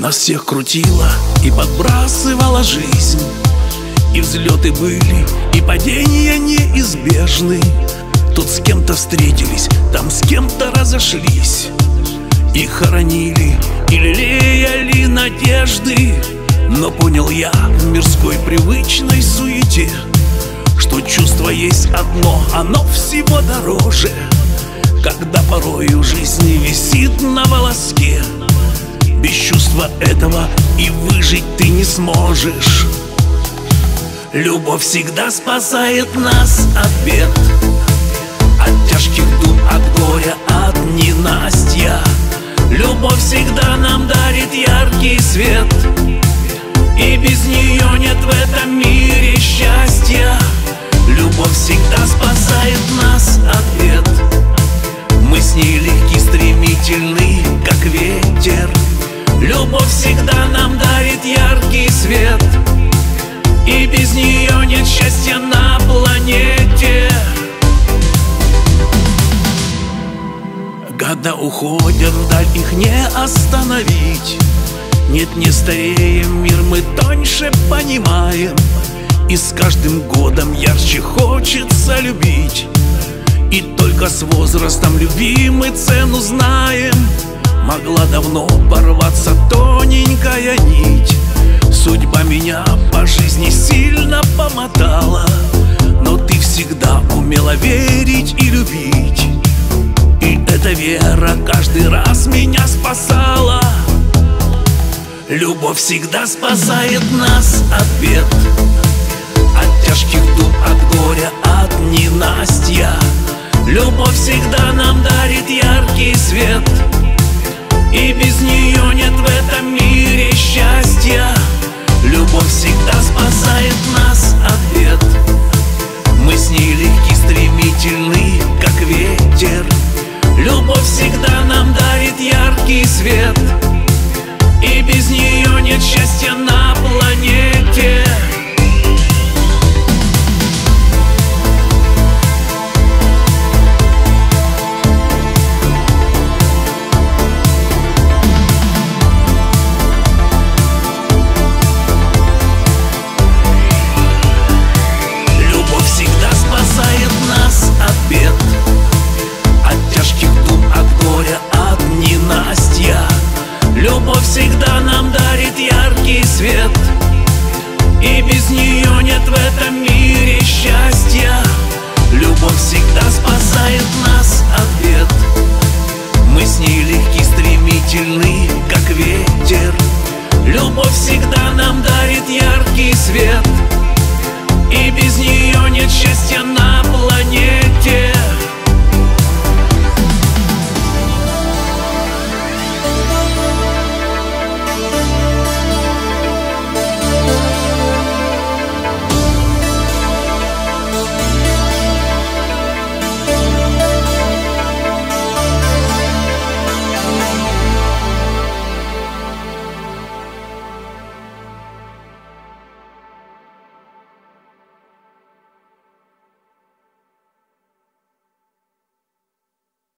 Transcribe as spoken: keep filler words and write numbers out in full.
Нас всех крутила и подбрасывала жизнь, и взлеты были, и падения неизбежны. Тут с кем-то встретились, там с кем-то разошлись, и хоронили, и лелеяли надежды. Но понял я в мирской привычной суете, что чувство есть одно, оно всего дороже. Когда порою жизнь висит на волоске, без чувства этого и выжить ты не сможешь. Любовь всегда спасает нас от бед, от тяжких дум, от горя, от ненастья. Любовь всегда нам дарит яркий свет, и без нее нет в этом мире счастья. Любовь всегда спасает нас от бед. Мы с ней легки, стремительны, как ветер. Любовь всегда нам дарит яркий свет, и без нее нет счастья на планете. Года уходят вдаль, их не остановить. Нет, не стареем, мир мы тоньше понимаем, и с каждым годом ярче хочется любить. И только с возрастом любви мы цену знаем. Могла давно порваться тоненькая нить, судьба меня по жизни сильно помотала, но ты всегда умела верить и любить, и эта вера каждый раз меня спасала. Любовь всегда спасает нас от бед, от тяжких дум, от горя, от ненастья. Любовь всегда нам дарит яркий свет, и без нее нет в этом мире счастья. Любовь всегда спасает нас от бед. Мы с ней легки, стремительны, как ветер. Любовь всегда нам дарит яркий свет, и без нее нет счастья на планете. Любовь всегда спасает нас от бед, от тяжких дум, от горя, от ненастья. Любовь всегда нам дарит яркий свет,